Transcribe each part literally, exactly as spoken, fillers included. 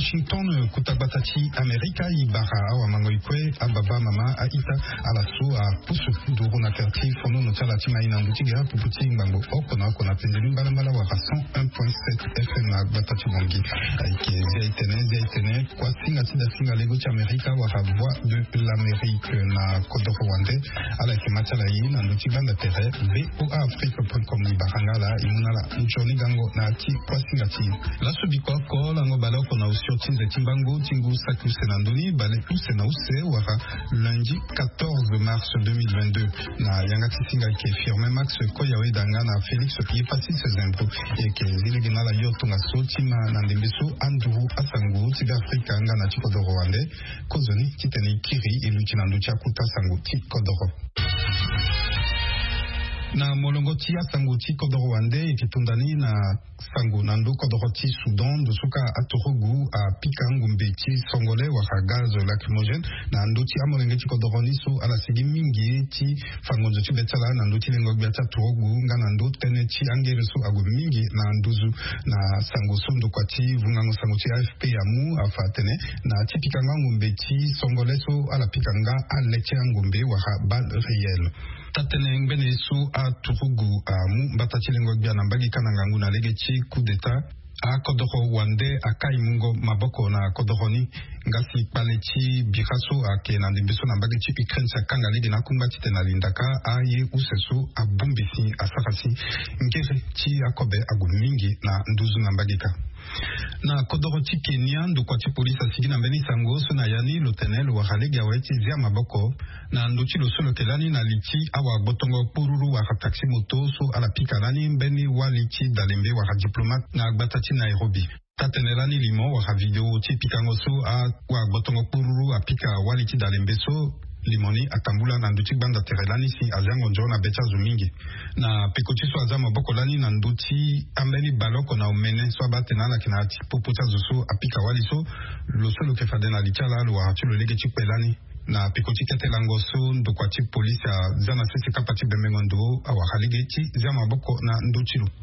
Washington kutabatati Amerika ibara wa mangoikwe ababa mama aita alaso a pusu duru na ferti fono no tala tima ina mbutiga puputi ngambo okona okona pendeli mbala mbala wa cent un point sept F M na batati bongi aike zaitene zaitene kwa singa tida singa lego cha Amerika wa voix de l'Amérique na Kodo Rwanda ala ke matala yi na ndutiga na tere voa afrique point com barangala imunala njoni gango na ti kwa singa ti la subiko ko la ngobala ko na usio tinze timbango tingu saku senandoni bale use na use wara lundi quatorze mars deux mille vingt-deux na yanga tisinga ke firme max ko yawe danga na Félix qui est passé ses impôts et que zilegena la yotunga sotima na ndembeso anduru asango tiga afrika nga na Kodo Rwanda kozoni kiteni kiri iluchina nducha kuta sango ti Kodoro na molongo tia sango ti Kodo Rwanda ikitundani na sango nando Kodoro ti Sudan dosuka atorogu a pikangumbe ti songole wa gaz lacrymogène na ndo ti amolenge ti Kodoro niso ala sigi mingi ti fangonzo ti betala na ndo ti lengo biata torogu nga na ndo tene ti angere so ago mingi na nduzu na sango sondo kwa ti vungango sango ti A F P amu afa tene na ti pikanga ngumbe ti songole so ala pikanga aleti ngumbe wa bal réel tatene ngene so a turugu a mu batati lengo bia na mbagi kananga nguna legechi coup d'état a Kodoro Wande a kaimungo maboko na Kodoroni ngasi paleti biraso a ke na ndembeso na mbagi chi Ukraine sa kanga lege na kumbati tena lindaka a ye useso a bumbisi a sakasi ngere chi akobe agumingi na nduzu na mbagika na Kodoro ti Kenya ndukwa ti polisi asigi na mbeni sango so na yani lotenel wa halege aweti zia maboko na nduchi lo solo kelani na lichi awa botongo pururu wa taxi moto so ala pikalani mbeni wa lichi dalembe wa diplomate na batati Nairobi tatenelani limo wa video ti pikango so a wa botongo pururu a pika wa lichi dalembe so limoni atambula na nduti banda terelani si azango njo na becha zumingi na pekoti so azama boko lani na nduti ambeni baloko na umene so abate na la kina ati poputa zuso apika wali so lo solo ke fade na lichala lo ati lo lege chikpe lani na pekoti kete lango so ndo kwa ti polisi a zana sisi kapati bemengo ndo awa halige ti zama boko na nduti lo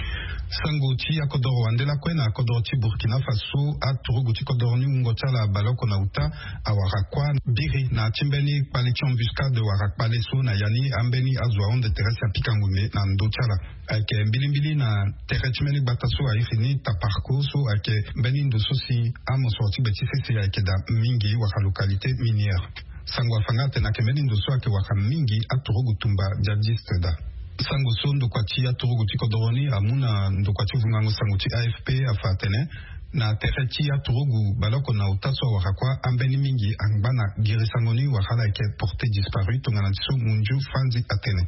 sango ti ya Kodo Rwanda la kwena Kodo ti Burkina Faso a turugu ti Kodo ni ngota la baloko na uta awarakwa biri na timbeni palichi embuscade warakpale so na yani ambeni azwa onde teresi apikangume na ndochala ake mbilimbili na terechimeni bataso a ifini taparko so ake mbeni ndoso si amo sorti beti sese ake da mingi waka localité minière sango afangate na kemeni ndoso ake waka mingi a turugu tumba jadiste da sango so ndokwa ti aturugu ti Kodoroni amuna ndokwa ti vungango sango ti A F P afatene na tere ti aturugu baloko na utaso warakwa ambeni mingi angbana girisangoni wakala ke porté disparu tongana ti so munju fanzi atene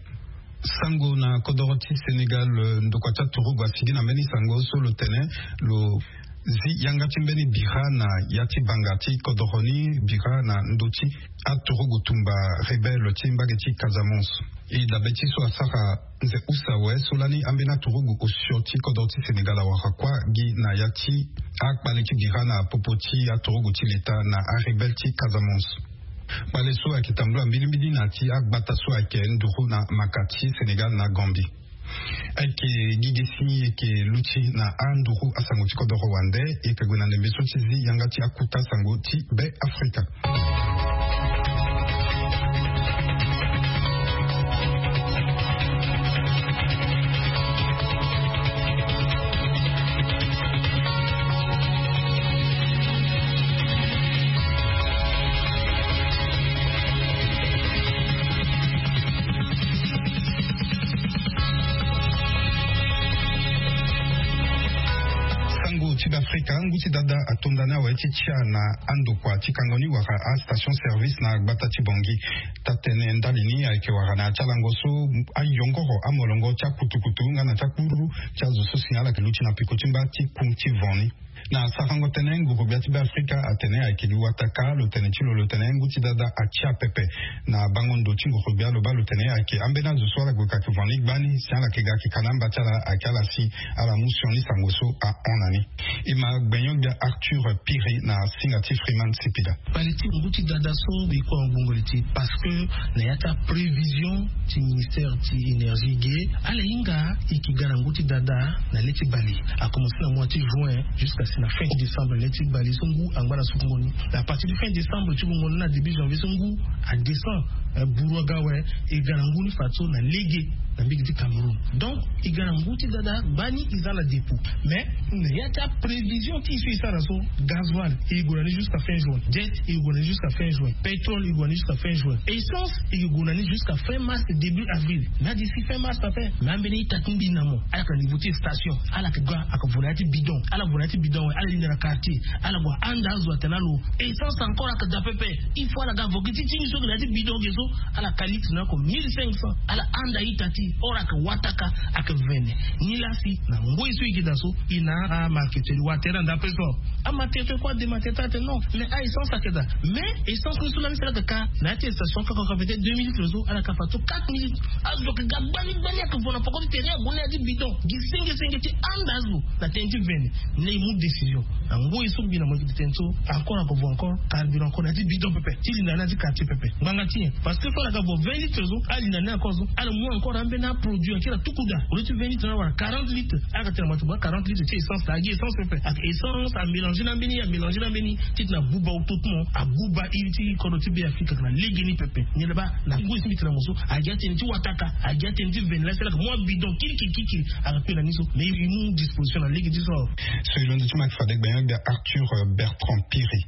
sango na Kodoro ti Sénégal ndokwa ti aturugu asigi na mbeni sango so lo tene lo zi yanga timbeni bira na yati bangati Kodoroni bira na ndoti aturugu tumba rebelle timbage ti Casamance e da beti so asara nze usawe solani ambena turugu osioti Kodoroti Sénégal warakwa gi na yati akbaleki bira na popoti aturugu ti leta na a rebelle ti Casamance bale so akitambula mbilimbili na ti akbata so ake nduru na makati Sénégal na Gambie ake gigesi eke luchi na anduru asango ti Kodo Rwanda eke gwena ndembeso tizi yanga ti akuta sango ti be Afrika Afrika nguti dada atondana wa eti chia na ando kwa chikangoni waka a station service na batati bongi tatene ndalini ake waka na chalangoso ayongoro amolongo cha kutukutu nga na chakuru cha zuso signala ke luchi na pikotimba ti kunti voni na sarango tenengu kubiati ba Afrika atene akili wataka lo tenechilo lo tenengu ti dada achia pepe na bangondo tingo kubia lo ba lo tene ake ambena zuso la gokaki voni bani signala ke gaki kanamba chala akala si ala musioni sangoso a onani ima gbenyo bia Arthur Piri na singati Freeman Sipida paliti nguti dada so biko ngongoliti parce que na yata prévision ti ministère ti énergie ge ala inga ikigana nguti dada na leti bali a commencé le mois de juin jusqu'à c'est la fin décembre les types bali songu angba na sukungoni à partir du fin décembre tu ngoni na début janvier songu à décembre buruaga ouais et garanguni fatso na légué na mbiki Cameroun donc igaranguti dada bani izala dépôt mais il y a ta prévision qui suit ça raso gasoil il gourani jusqu'à fin juin jet il gourani jusqu'à fin juin pétrole il gourani jusqu'à fin juin essence il gourani jusqu'à fin mars début avril là d'ici fin mars ça fait l'ambeni tatumbi namo ala ka niveau station ala ka gwa aka volati bidon ala volati bidon ala ligne na quartier ala gwa anda zo tanalo essence encore aka dapepe il faut la gavogiti tini so na bidon gezo ala kalix na ko mille cinq cents ala anda itati ora ka wataka aka vene ni la si na ngoi so ikidaso ina a marketing watera nda peso ama tete kwa de matete non mais a essence akeda mais essence nous la misala ka na te station ka ka peut-être deux minutes rezo ala ka fato quatre minutes azo ka gabani bani aka vona poko tere gona di bidon gi singe singe ti andazo na tenti vene ne mu décision na ngoi so bina mo kitento encore encore encore carburant ko na di bidon pepe ti na na di quartier pepe nganga ti parce que faut la gabo vingt litres zo ali na na kozo ala mo encore ambe na produit kila tukuda au lieu de vingt litres na quarante litres aka tellement tu bois quarante litres c'est essence la essence pepe ak essence a mélanger na beni a mélanger na beni ti na buba tout monde a buba iliti kono ti be Afrique na legeni pepe ni leba na ngoi si mitra moso a jati ti wataka a jati ti vingt la c'est là que moi bidon kiki kiki a pe la niso mais il nous disposition na ligue du soir selon du Mac Fadek ben Arthur Bertrand Piri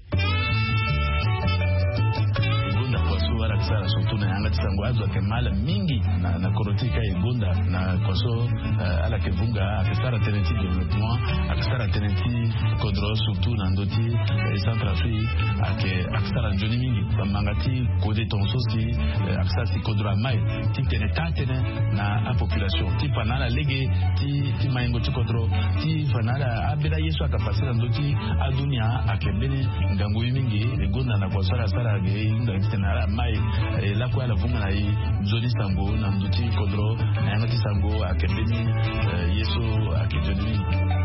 sala surtout na yanga tsangwazo ke mala mingi na na korotika igonda na koso ala ke vunga akisara tenenti development akisara tenenti kodro surtout na ndoti centre afrique ake akisara njoni mingi bamangati kode tonso si akisara si kodro mai ti tene tatene na a population ti panala lege ti ti maingo ti kodro ti fanala abira yesu akapasira ndoti adunia akebeni ngango mingi igonda na kosara sara ge inda tenara mai la kwa la vunga na yi zoni sango na nduti kodro na yangati sango akembeni yeso akijoni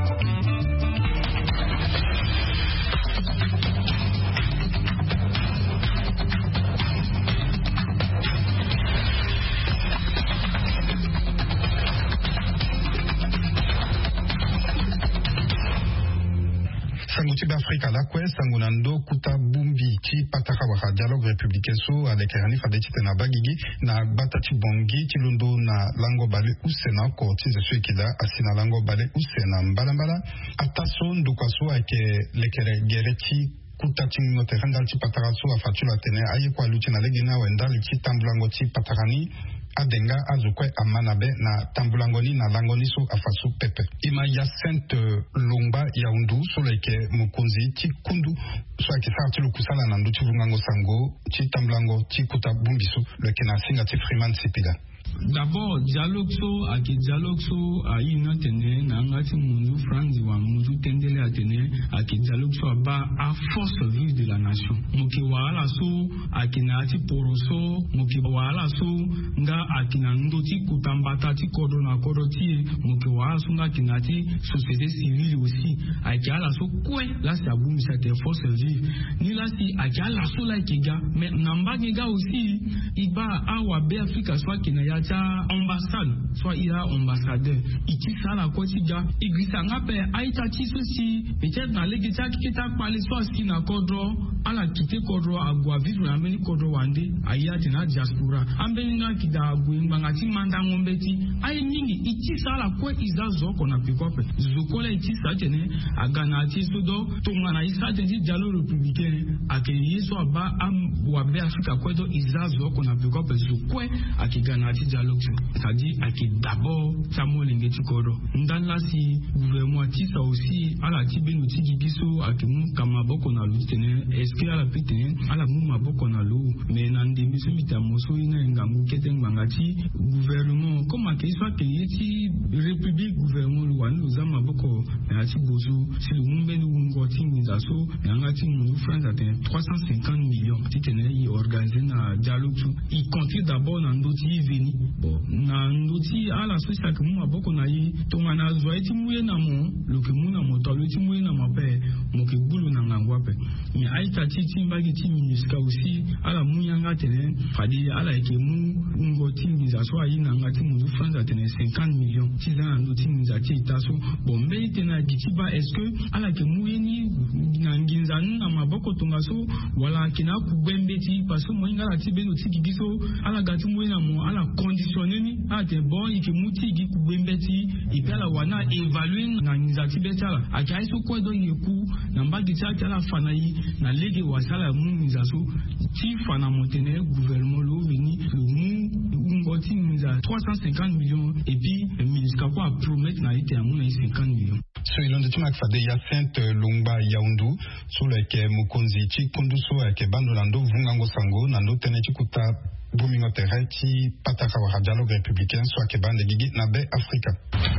Sanguti Afrika la kwe sangunando kuta bumbi ki pataka waka dialogue républicain so avec Rani Fadeti na bagigi na batati bongi tilundo na lango bale usena ko tize swekida asina lango bale usena mbalambala ataso ndukwaso ake lekere gereti kutati note randal ti pataka so afatula tene aye kwa luti na legina wendal ti tambulango ti patakani adenga azukwe amanabe na tambulangoni na langoni so afasu pepe ima Yacinthe Longba Yaoundou so leke mukonzi ti kundu so ake sarti lukusala na nduti vungango sango ti tambulango ti kuta bumbiso leke na singa ti Freeman Sipida. D'abord, dialogue so, ake dialogue so, a ina tene, na ngati mundu franzi wa mundu tendele a tene, ake dialogue so ba a force vive de la nation. Moki wala so, ake na ati poro so, moki wala so, nga ake na ndoti kutambata ti kodo na kodo ti, moki wala so nga ake na ati société civile aussi, ake ala so kwe, la si aboumi sa te force vive. Ni la si ake ala so la ike ga, mais namba ga aussi, iba awa be Afrika so ake na ya ambassade, soit il y a ambassadeur, il qui ça la quotidien, il glisse un appel, aïta ti souci, peut-être dans les guitares qui t'a parlé, soit ce qui n'a kodro, à la quitter kodro, à boire vivre, à mener kodro wande, aïa tena diaspora, ambelina qui da bouin, bangati mandangombeti, aïe ningi, il qui ça la quoi, il a zo qu'on a pu copier, zokola il qui ça tene, à ganati sodo, tongana il ça tene dialogue républicain, à que il soit bas, am, ou à bé Afrika quoi, il a zo qu'on a pu copier, zokwe, à qui ganati dialogue, c'est-à-dire à qui d'abord Samuel Ngeti Koro. Ndala si gouvernement tisa aussi à la tibe nous tigi biso à qui nous kamaboko na lutene est-ce que à la pitene à la mou maboko na lou mais nande miso mitamoso ina ngangu kete ngangati gouvernement comme à qui soit que yeti république gouvernement luan luza maboko na ti bozo si le mumbe nous ngoti ngizaso ngangati mu France a trois cent cinquante millions titene y organiser na dialogue il compte d'abord dans d'autres veni bon na ndoti ala sosia ke mu aboko na yi tonga na zo eti muye na mo lo ke mu na mo to lo eti muye na mape mo ke bulu na ngangwa pe mi aita titi mbagi ti minuska aussi ala mu yanga tene fadi ala ke mu ngoti ngiza kotonga so ayi na ngati mundu France atene cinquante millions tiza ndo tinza titaso bombe tena gitiba est-ce que ala ke muyeni na nginza na maboko tonga so wala kina kubembeti parce que moinga la tibeno tigibiso ala gati muyena mo ala conditionner ni ate bon ike muti gi kubembeti ipela wana évaluer na nginza tibeta la akai so ko do yeku na mbagi tata la fanayi na lege wasala mu nginza so ti fana montener gouvernement lo veni le mu ngoti nginza trois cent cinquante millions et puis le ministre quoi promettre na ite amuna cinquante millions. So ilonde tumak fade Hyacinthe Lumba Yaoundou sur le ke mukonzi chi kunduso ke bando lando vungango sango na ndo tene chikuta bumingo tereti pataka wa dialogue républicain soit ke bande gigi na be Afrika.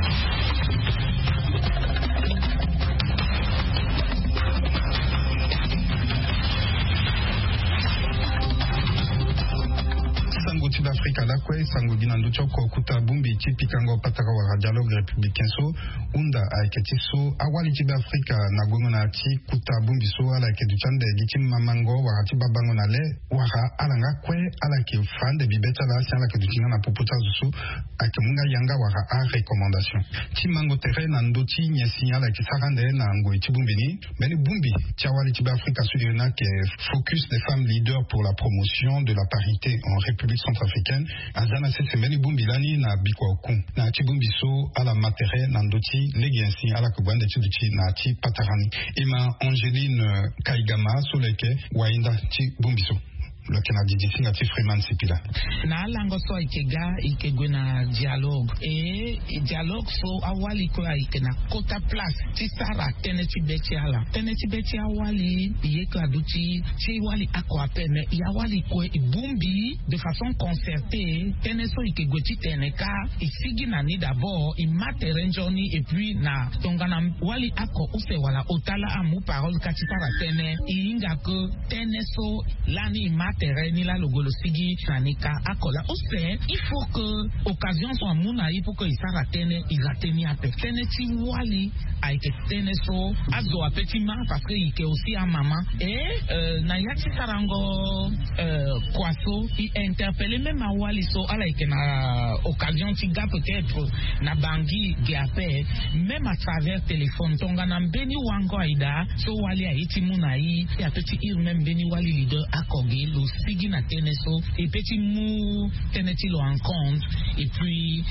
Sango Afrika la kwe sango gina nduchoko kuta bumbi chipi kango pataka wa dialogue républicain so unda aiketi so awali chiba Afrika na gongo na ati kuta bumbi so ala ke duchande gichi mamango wa ati babango na le wara alanga kwe ala ke fande bibeta la sian la ke duchinga na puputa zusu ake munga yanga wara a recommandation chi mango tere na ndoti nyesi ala ke sarande na ngo ichi bumbi ni meni bumbi chiawali chiba Afrika so na ke focus des femmes leaders pour la promotion de la parité en République centrafricaine azana sese meni bumbi lani na bikwa oku na chi bumbi so ala matere na ndoti legi ainsi ala kubande chiduchi na chi patarani ima Angeline Kaigama soleke wainda chi bumbi so le Canada d'ici ngati Freeman Sipila na lango so ikega ikegwe na dialogue e dialogue so awali ko ikena kota place ti sara tene ti beti ala tene ti beti awali ye ka duti ti wali ako apene ya wali ko ibumbi de façon concertée tene so ikegwe ti tene ka isigi na ni d'abord i materenjoni et puis na tongana wali ako use wala otala amu parole ka ti sara tene inga ko tene so lani terrain ni la logolo sigi chanika akola ose il faut que occasion soit muna il faut que il s'arrêtene il rateni ape tene ti wali aike tene so azo apetima parce que il ke aussi a maman et euh, na yati sarango euh, kwaso il interpellé même a wali so ala ike na occasion ti ga peut-être na bangi gape même à travers téléphone tonga na mbeni wango aida so wali aiti muna yi ya petit il même beni wali leader akoge lo sigi na teneso et petit mou teneti lo en compte et puis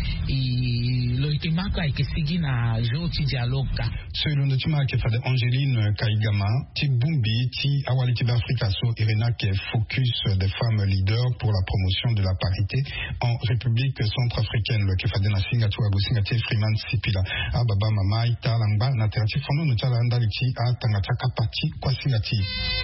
et lo itemaka ke sigi na joti dialogue ka selon le tuma ke fade Angeline Kaigama ti bumbi ti awali ti Afrika so irena ke focus des femmes leaders pour la promotion de la parité en République centrafricaine le ke fade na singa tu agosinga ti Freeman Sipila ababa mama ita lamba na terati fono no tala ndali ti atanga kapati kwa singa ti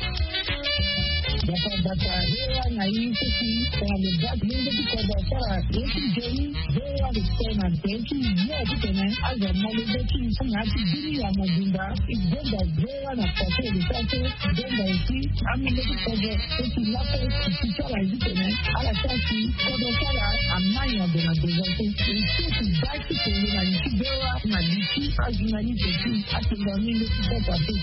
Data data hewa na hii sisi kwa mbaji ndio kwa sara yetu jeni hewa tena teki yeye tena aza mmoja tu na bili ya mjinda igenda hewa na kwa ile tatu igenda hiki ami ndio kwa teki lapo kisha hizi tena ala tasi kwa sara amanya de la desante sisi basi kwa na hewa na diki azina ni teki atindani ndio kwa tatu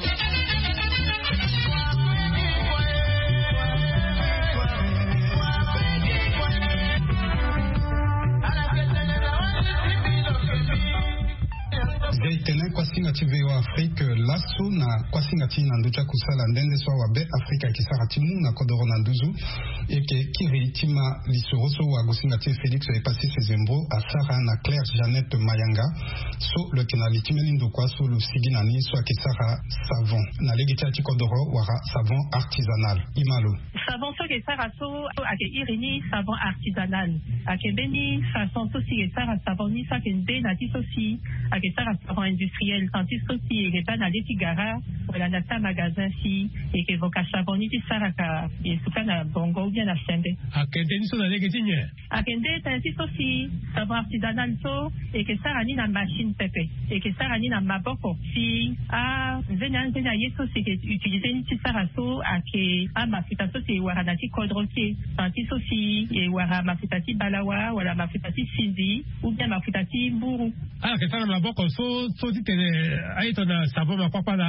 Zaitene kwa singati veo Afrique lasso na kwa singati na nducha kusala ndende swa wabe Afrika kisara timu na kodoro na nduzu eke kiri tima lisoroso wa gusingati Félix est passé ses embros à Sarah na Claire Jeannette Mayanga so le kenali timeni ndukwa so le siginani so kisara savon na legita ti kodoro wara savon artisanal imalo savon so kisara so ake irini savon artisanal ake beni façon so si kisara savon ni sa kende na ti so si ake sara savon industriel tandis que si il est pas dans les tigara voilà dans un magasin si et que vos savon ni ti sara ka et ce kana bongo ou bien la sende akende ni so na lege tinye akende tandis que si savon artisanal so et que sara ni na machine pepe et que sara ni na maboko si a zena zena yeso c'est que utiliser ni ti sara so ake a mafuta so c'est wara na ti kodroke tandis que si et wara mafuta ti balawa wala mafuta ti sindi ou bien mafuta ti mburu ah que sara maboko so so ti tene aito na savon makwapa na ake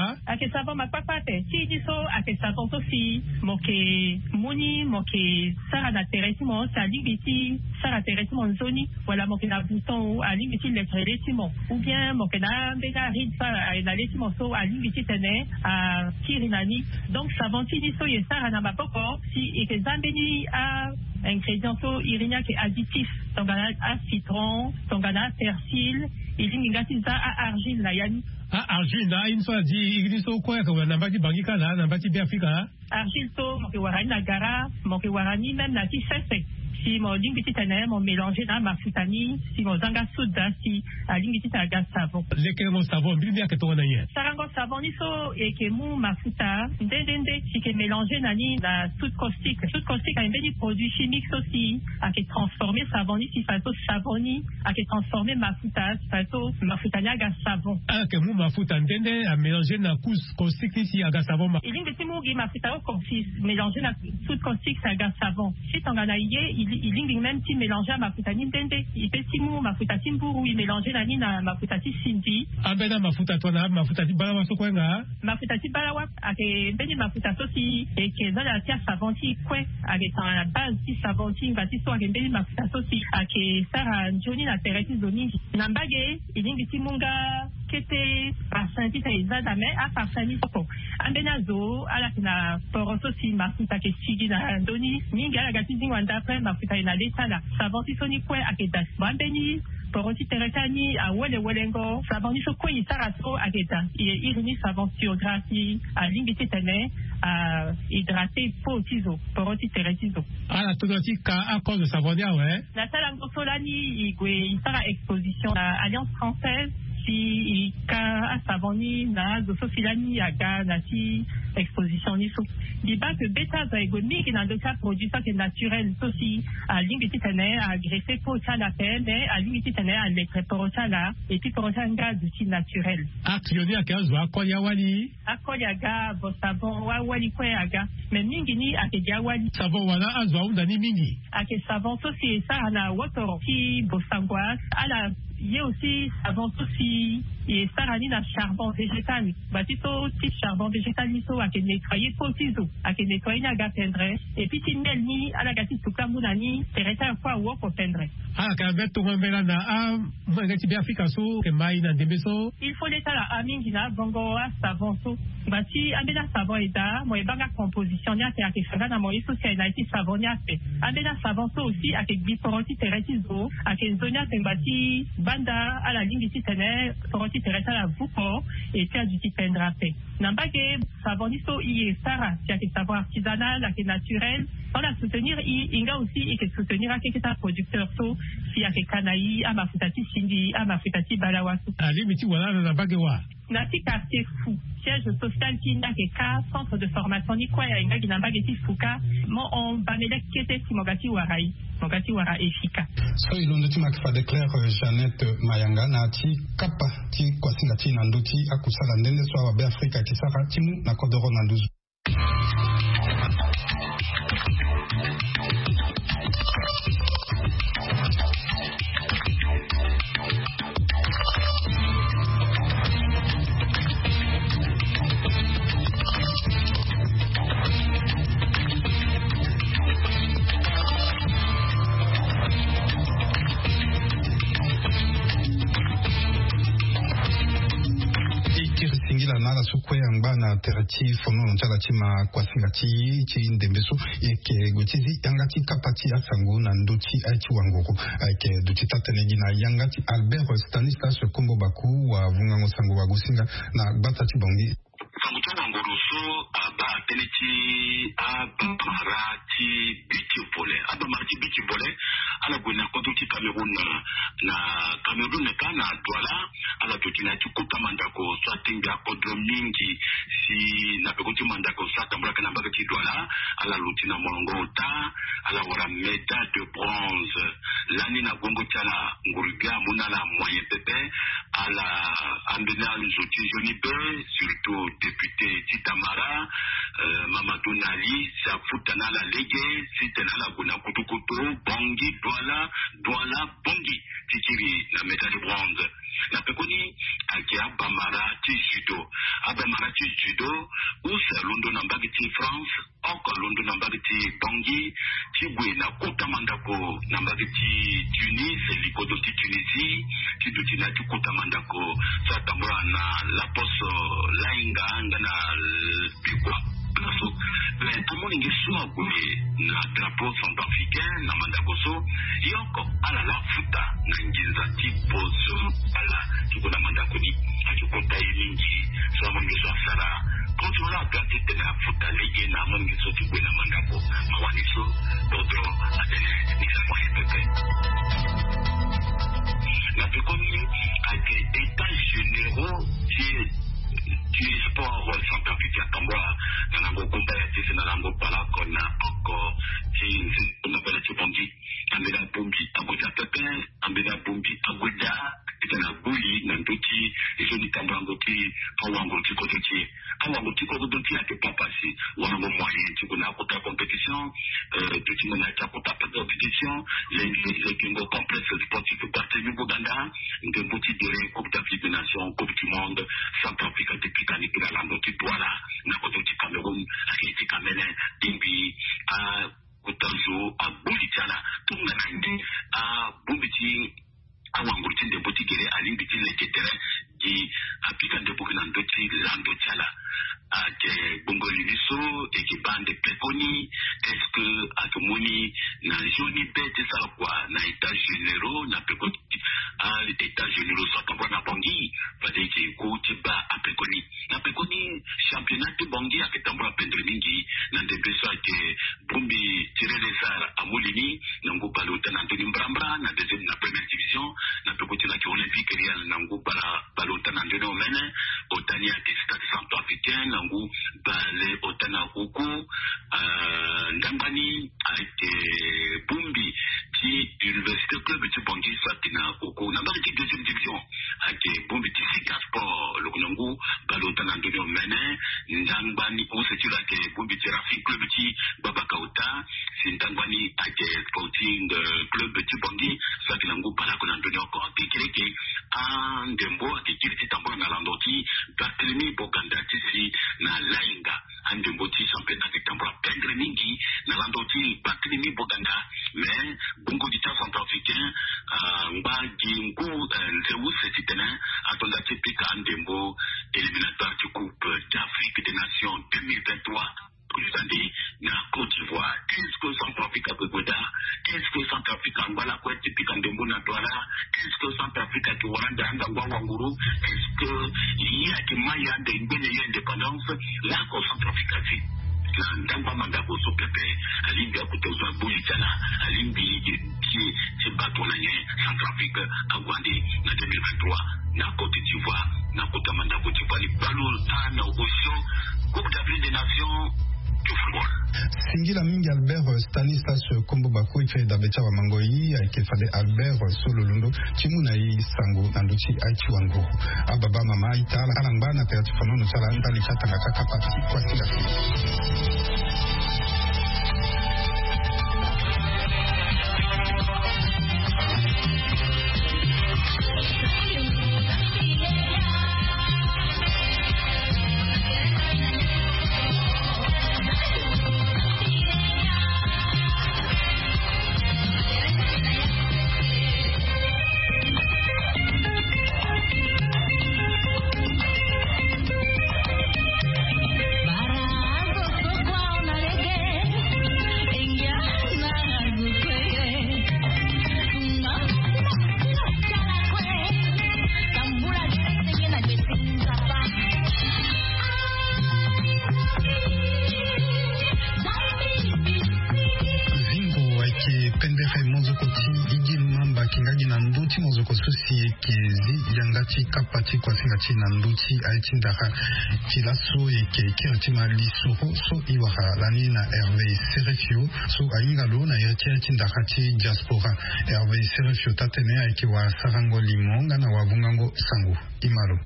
savon mapapa te ti di so ake savon so si moke muni moke sara na teresi mo sa lingiti sara teresi mo zoni wala moke na bouton a lingiti letrelesi mo ou bien moke na bega rid sa na lesi mo so a lingiti tene a kirinani donc savon ti di so ye sara na mapoko si eke zambeni a ingrédients so irinya ke additif tongana a citron tongana persil ilinga ti za a argile na yani Ah, argile na inso di igniso kwa kwa namba di bangika na namba di Afrika. Argile to moke warani na gara moke warani même na ti sese si mo lingiti tene mo mélanger na mafutani si mo zanga suda si a lingiti ta gas savon leke mo savon bi ke to na ye sarango savon ni so e ke mu mafuta ndende si ke mélanger na ni na soude caustique soude caustique a un petit produit chimique aussi a ke transformer savon ni si faso savon ni a ke transformer mafuta si faso mafuta ni gas savon ah ke mu mafuta ndende a mélanger na caustique si a gas savon ilingiti mu gi mafuta o si mélanger na soude caustique sa gas savon si tongana ye ilingi même ti mélanger mafuta ni ndende ipesimu mafuta ti mburu i mélanger na ni na mafuta ti sindi ambena mafuta to na mafuta ti balawa so kwenga mafuta ti balawa ake mbeni mafuta so si eke zala ti savon ti kwe ake ta base ti savon ti ngati so ake mbeni mafuta so si ake sara njoni na teresi zoni na mbage ilingi ti munga kete parfum ti ta izada me a parfum ni soko ambena zo ala kina poroso si mafuta ke sigi na ndoni mingi ala gati zingwanda après mafuta ina letala savon ti so ni kwe ake das ambeni porosi teresa ni a wele welengo savon ni so kwe i sara so ake da irini savon tiographi a lingiti tene a hydraté po tizo porosi teresizo ala todo ti ka a cause de savon ya ouais na sala ngoso la ni igwe i sara exposition na Alliance Française si ka a savon ni na zo so filani aga na ti exposition ni so di ba que beta za ego mingi na doka produit ça que naturel so si a lingiti tene a greffé po cha la peine a lingiti tene a lettre po cha la et puis po cha nga du ti naturel a klioni a kazo a kolia wali a kolia ga bo savon wa wali kwe aga mais mingi ni a ke ga wali savon wana azwa unda ni mingi a ke savon so si ça na wotoro ti bo sangwa ala il y a aussi savon aussi et sarani na charbon végétal batito ti charbon végétal ni so a ke nettoyer potizo a ke nettoyer na ga tendre et puis ti mel ni ala ga ti tukamu na ni teresa kwa wo ko tendre ah ka beto mbela na a mwenga ti Afrika so ke mai na dembeso il faut l'état la amingi na bongo a savon so bati ambela savon eda mo e banga composition ni a te a ke fera na mo iso si na ti savon ni a te ambela savon so aussi a ke biporoti teresizo a ke zonia te bati banda ala lingi ti tene poroti teresa la vupo et tia du ti pendrape nambage savon ni so i sara tia ke savon artisanal a ke naturel on a soutenir i inga aussi i ke soutenir a ke ta producteur so si a ke kanayi a mafuta ti sindi a mafuta ti balawa so ali miti wala na bage wa na ti quartier fou siège social qui n'a que cas centre de formation ni quoi inga ki nambage ti fuka mo on bamele kete si mogati warai mogati wara efika so ilondo ti makifa de claire Jeannette Mayanga na ti kapa ti kwasinga ti na nduti akusala ndende so awabe Afrika ti sara timu na kodoro na nduzu na terati fono ntala chima kwasinga chi chi ndembeso yeke gochizi yangati kapati asango na ndochi aichi wangoko ake duchi tatenegi na yangati Albert Stanislas Kombo Baku wa vungango sango wa gusinga na batati bongi sanguto wangoroso aba teneti aba marati biti pole aba marati biti pole ala gwena koto ti Cameroun na Cameroun ne kana Douala ala totina ti kuta mandako swatinga kodro mingi si na pekoti mandako sata mbula kana mbaga ti Douala ala lutina molongo ta ala wara médaille de bronze lani na gongo tala ngurubia muna la moyen pepe ala ambena luzoti joni be surtout député Titamara euh, Mamadou Nali sa futana la lege sitena la guna kutukutu bongi Douala Douala bongi tikiri la médaille de bronze na pekoni ake abamara ti judo abamara ti judo usa londo na mbagi ti France oko londo na mbagi ti Bangui ti bwe na kota mandako na mbagi ti Tunis likodo ti Tunisie ti duti na ti kota mandako sa tambura na laposo lainga anga na bikwa so le amoni ngesua gwe na drapeau centrafricain na mandakoso yoko ala la futa na nginza ti pozo ala tukuna mandakoni akikota yiningi so amoni so sara kontrola gati tena futa lege na amoni so ti gwe na mandako mawani so potro atene ni sa moye pepe na pekoni ake états généraux ti du sport centrafricain Tambora na nango comparatif na nango pala kona oko ti na bela ti Bangui ambela Bangui agoja pepe ambela Bangui agoja na buli na ndoti joni Tambora ngoti awango ti kodoti awango ti kodoti ake papasi wango moyen ti kuna kota compétition euh ti mona ta kota compétition les les kingo complexe sportif parti du Buganda ngombo ti dire Coupe d'Afrique des Nations Coupe du Monde Centrafrique depuis kanipira lando ti Douala na koto ti Cameroun akiti kamene dimbi a kutanzo a bulitana tunga nandi a bumbiti awangurti de botigere alimbiti leketere di apika de bokina ndoti lando tiala ake bongo liniso eke bande pekoni est-ce que atomoni na joni bete sala kwa na état généraux na pekoni à l'état généraux soit tambwa na Bangui fade ke ko tiba apekoni na pekoni championnat de Bangui ake tambwa pendre mingi na de beso ake bumbi tirer les arts amolini na nguba lota na ndoni mbrambra na deuxième na première division na pekoni na olympique real na nguba balota na ndoni omene otania ke stade centrafricain na ngu bale otana uku euh ndambani ake bumbi ti université club ti Bangui satina uku na mbali ti deuxième division ake bumbi ti Sika Sport lokunangu balota na ndoni omene ndambani osetila ke bumbi ti Rafik club ti Babakauta sindambani ake sporting club ti Bangui satina ngu balako na ndoni oko tikireke andembo ake kiriti tambo na landoti Barthélemy Boganda ti si na lainga andembo ti championnat de tambora pendre mingi na landoti Barthélemy Boganda mais bungo di ta centrafricain ngba gingu nzewu setitena atonda ti pika andembo éliminatoire de Coupe d'Afrique des Nations deux mille vingt-trois Kuzandi na Côte d'Ivoire. Est-ce que Centrafrique peut goda? Est-ce que Centrafrique ngala kwa tipika ndembo na Douala? Est-ce que Centrafrique ki waranda anga ngwa wanguru? Est-ce que il y a que maya de ngene ya indépendance la ko Centrafrique fi? La ndamba mandako so pepe alimbi akutoza bulitana alimbi ki ti bato na nye Centrafrique agwandi na deux mille vingt-trois na Côte d'Ivoire na kota mandako ti bali balo na osio Coupe d'Afrique des Nations du football. Singila mingi Albert Stanislas Kombo Bako ife dabecha wa mangoi akifade Albert Sololundo chimuna hii sangu nanduchi aichi wangu ababa mama itala kalangba pe atifono sala ndali chatanga kakapati kwa sila kapati kwa singa china nduchi aitindaha chilaso eke kirtima lisoro so iwaha lani na Hervé Serefio so aingalo na yachi aitindaha chi diaspora Hervé Serefio tatene aikiwa sarango limonga na wabungango sangu imalo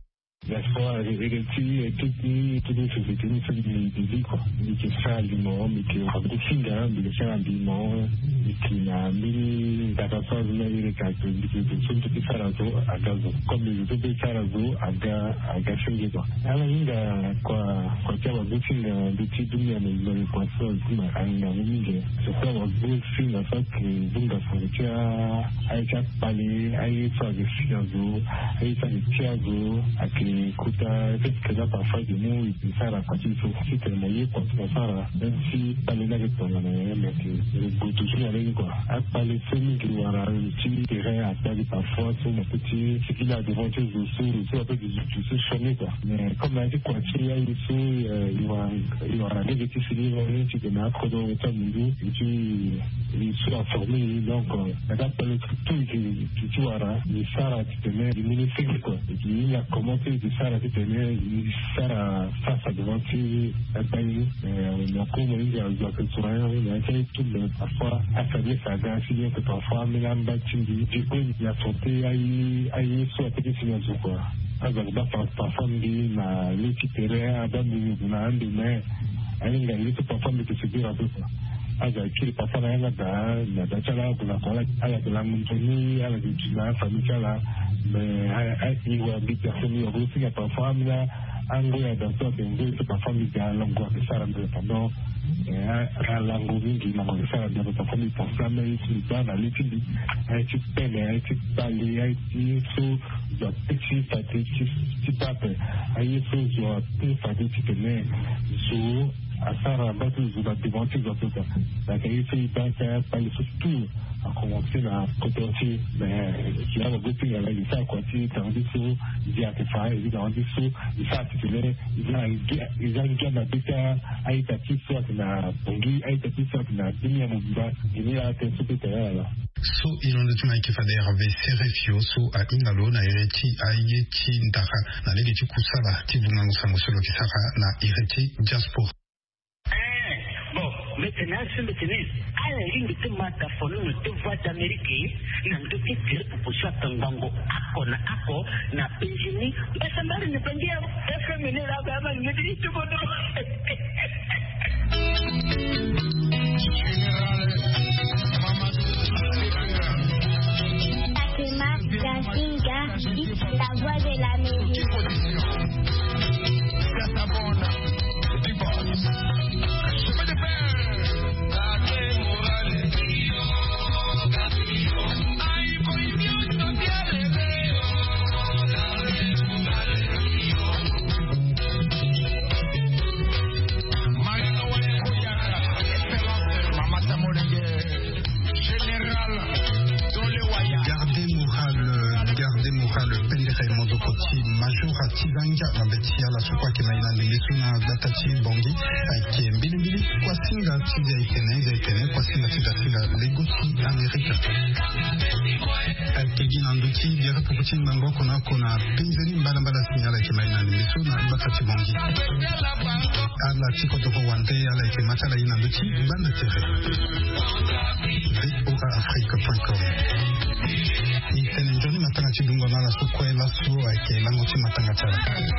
diaspora Ereti tutti tutti société ni fait des des quoi ni que ça limon mais que on a finga mais que ça limon qui na mili data source na ile ka to que sont tutti sarazo agazo comme les autres sarazo aga aga finga quoi ala inga kwa kwa kwa butinga buti dunia ni le kwa so kuma anga mingi so kwa butinga ça que bunga frontière aika pali ai so de fiazo ai so de fiazo aki kuta que là parfois de nous il ça la quand il faut aussi que le moyen pour ça même si pas les nègres pour la mais que le goût toujours avec quoi à pas les semis qui vont avoir un petit terrain à faire parfois sur mon petit ce qu'il a devant tes sous sur un peu du du chemin quoi mais comme la vie quoi il y a ici il va il va aller des petits filets là tu te mets à côté de ton milieu et tu il sera formé donc la date pour le tout qui qui tu vois là il sera tu te mets il est quoi et il a commenté de ça là tu te mets il sera face à devant tu un pays on a comme il y a eu quelque chose il y a été tout le parfois affaibli ça a signé que parfois mais là bâti du coup il a sauté aïe aïe soit petit signal quoi alors bah parfois il m'a l'équipé à dans du na andi mais aïe il est parfois mais que c'est bien un peu quoi alors qu'il parfois là là là là là là pour la ala de la montagne ala de la famille là mais il va bien personne il aussi parfois mais là ango ya dato bengo itu perform di lango besar ambil pendok ya lango mingi lango besar dia perform di perform itu bana litin di itu pele itu bali itu so petit petit petit pape itu so petit petit ne so asara batu zuba devant les autres la qualité il passe par le tout a commencé à côté mais qui a beaucoup de la liste quoi tu t'en dis sur il y a que ça il en dit sur il ça tu les il a il a une gamme de ça a été petit soit na bongi a été petit soit na dunia mubba il a été super là so ilondotima ikifadera ve serefio so a ingalo na Ereti ayeti ndaka na lege tikusala tibunga ngusango solo kisaka na Ereti diaspora. Maintenant, ce maintenant, à la ligne de Matafono, nous devons voir d'Amérique, nous devons faire pour pousser à Tangango, Ako, na Ako, na Benjini, mais ça m'a dit, ben dire, efféminé là, ben, ben, me dit tout le monde. Fatima Gasinga, la voix de l'Amérique. Major Tizanga na betia la sukwa kimaina ndesuna datati bongi ake mbili mbili kwa singa tiza itene itene kwa singa tiza singa legosi Amerika ake gina nduti biara pukuti mango kona kona pinzeni mbala mbala sinyala kimaina ndesuna datati bongi ala tiko toko wante ala ike matala ina nduti banda tere v o a afrique point com itene njoni matanga chidungo nala sukwe la suwa ake lango chi matanga chala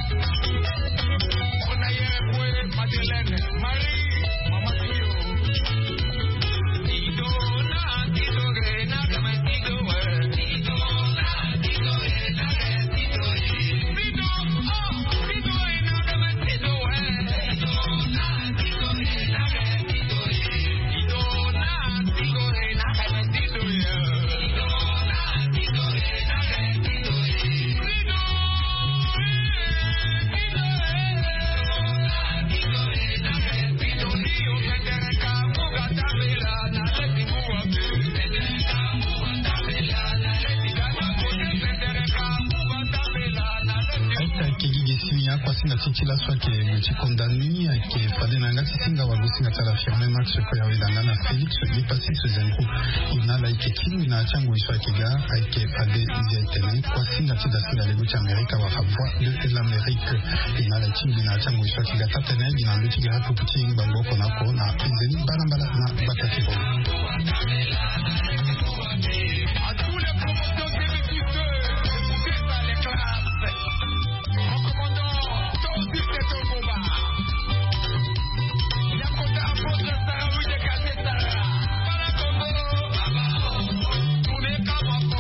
na titila swake mchi kondani ke fade na ngati singa wagusi na tala firme max ko ya widanga na Felix li passi ce zengro ina la ike kimu ina changu swake ga ike fade ya itene kwa singa tida singa lego cha Amerika wa habwa de l'Amérique ina la kimu ina changu swake ga tatene ina luti ga hapo puti bango kona ko na pizeni barambala na bakati bo